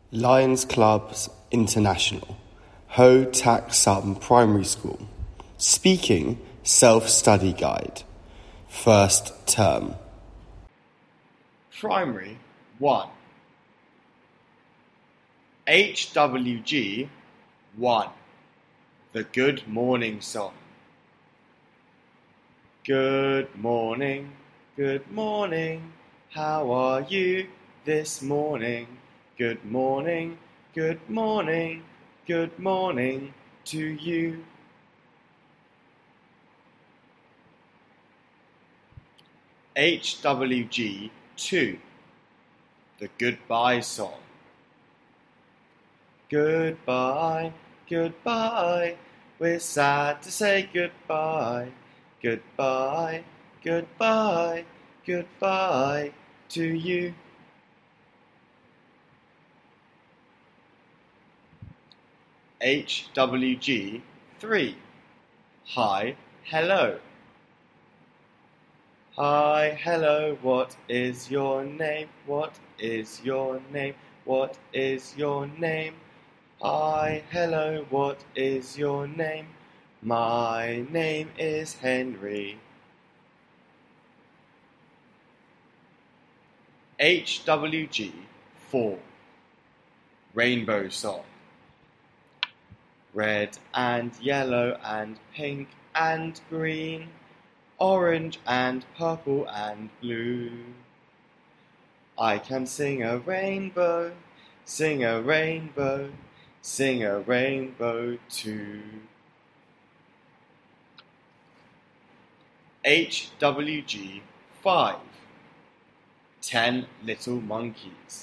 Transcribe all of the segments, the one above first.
Lions Clubs International, Ho Tak Sum Primary School, Speaking Self-Study Guide, First Term. Primary 1. HWG 1. The Good Morning Song. Good morning, how are you this morning? Good morning to you. HWG 2. The Goodbye Song. Goodbye, we're sad to say goodbye. Goodbye to you. HWG 3. Hi, hello. Hi, hello, what is your name? What is your name? What is your name? Hi, hello, what is your name? My name is Henry. HWG 4. Rainbow Song. Red and yellow and pink and green, orange and purple and blue. I can sing a rainbow, sing a rainbow, sing a rainbow too. HWG 5. 10 Little Monkeys.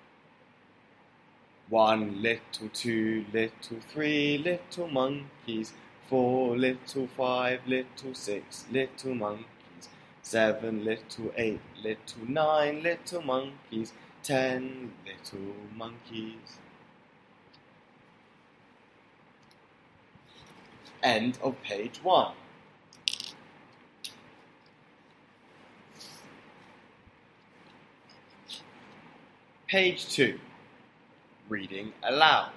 1 little, 2 little, 3 little monkeys, 4 little, 5 little, 6 little monkeys, 7 little, 8 little, 9 little monkeys, 10 little monkeys. End of page 1. Page 2. Reading aloud.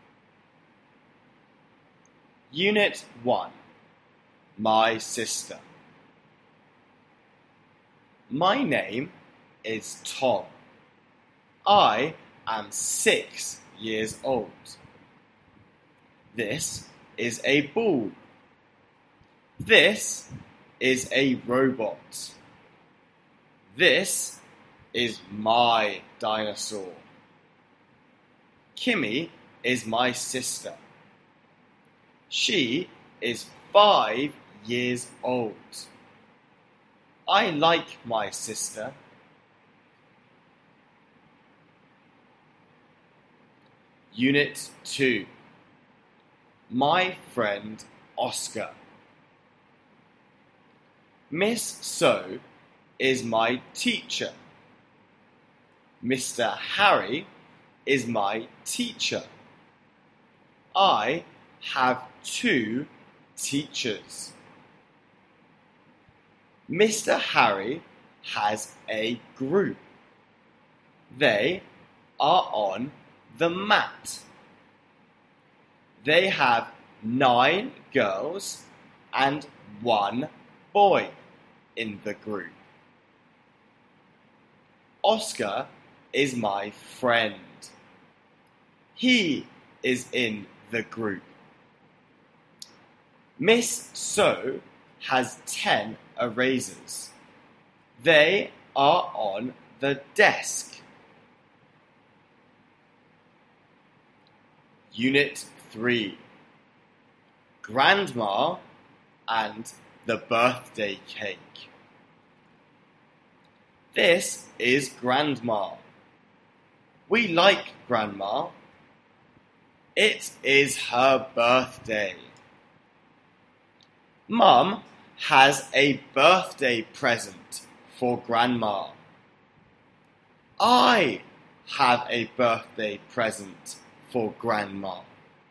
Unit 1. My sister. My name is Tom. I am 6 years old. This is a ball. This is a robot. This is my dinosaur. Kimmy is my sister. She is 5 years old. I like my sister. Unit 2. My friend Oscar. Miss So is my teacher. Mr. Harry is my teacher. I have 2 teachers. Mr. Harry has a group. They are on the mat. They have 9 girls and 1 boy in the group. Oscar is my friend. He is in the group. Miss So has 10 erasers. They are on the desk. Unit 3. Grandma and the birthday cake. This is Grandma. We like Grandma. It is her birthday. Mum has a birthday present for Grandma. I have a birthday present for Grandma.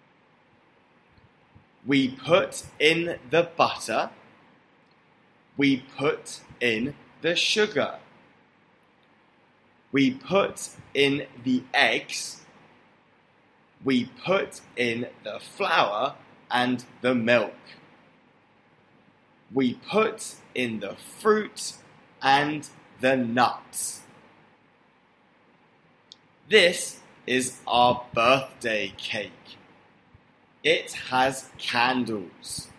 We put in the butter. We put in the sugar. We put in the eggs We put in the flour and the milk. We put in the fruit and the nuts. This is our birthday cake. It has candles.